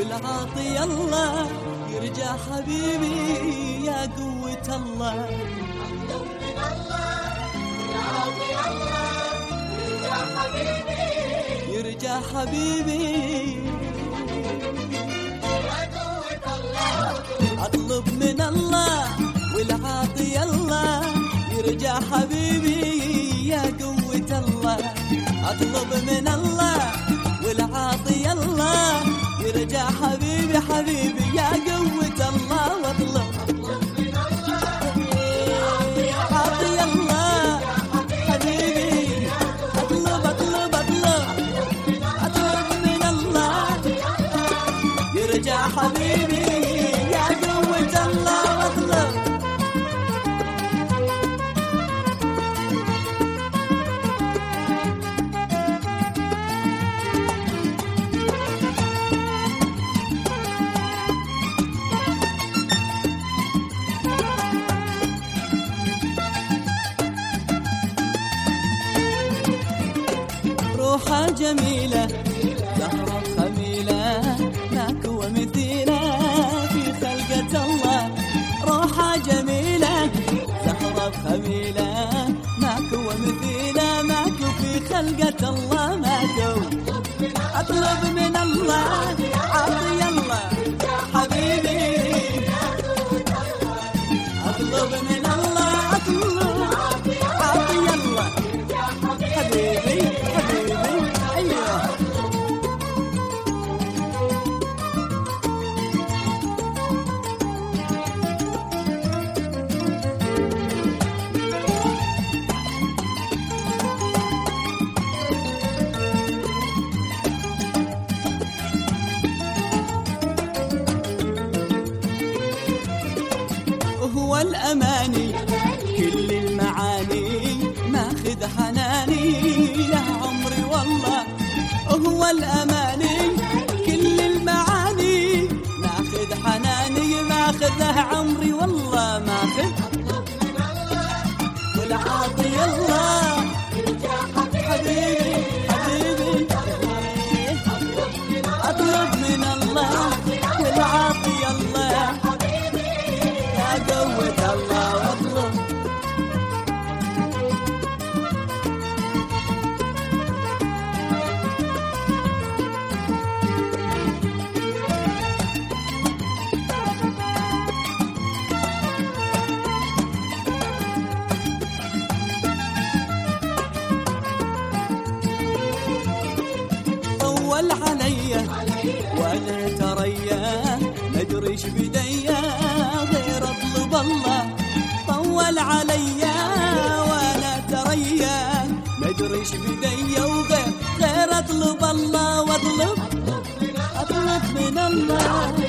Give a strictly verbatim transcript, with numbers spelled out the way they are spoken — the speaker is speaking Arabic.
والعاطي الله يرجع حبيبي يا قوة الله. أطلب من الله والعاطي الله يرجع حبيبي يرجع حبيبي يا قوة الله. أطلب من الله والعاطي الله يرجع حبيبي يا قوة الله. أطلب من الله والعاطي الله يرجع حبيبي حبيبي يا قوة الله. واطلب من الله عاطي الله حبيبي أطلب أطلب أطلب أطلب من الله يرجع حبيبي يا قوة الله. واطلب روحة جميلة زهرة خميلة ماكو مثيلة في خلقة الله. روحة جميلة زهرة خميلة ماكو مثيلة ماكو في خلقة الله ماكو. أطلب من الله عاطي الله حبيبي أطلب من الله أطلب عاطي الله حبيبي حبيبي أيوه. هو الأماني كل المعاني ماخذ حناني يا عمري والله. هو الأماني كل المعاني ماخذ حناني ماخذه عمري والله ماخذ. والعاطي الله حبيبي حبيبي أطلب من الله والعاطي الله يا قوة الله. واطلب طول عليا وانا تريا مدري ايش بديا غير اطلب الله. طول عليا وانا تريا مدري ايش بديا وغير غير اطلب الله. واطلب اطلب من الله